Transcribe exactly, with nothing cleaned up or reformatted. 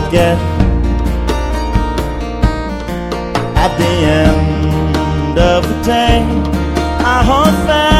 forget. At the end of the day, I hold fast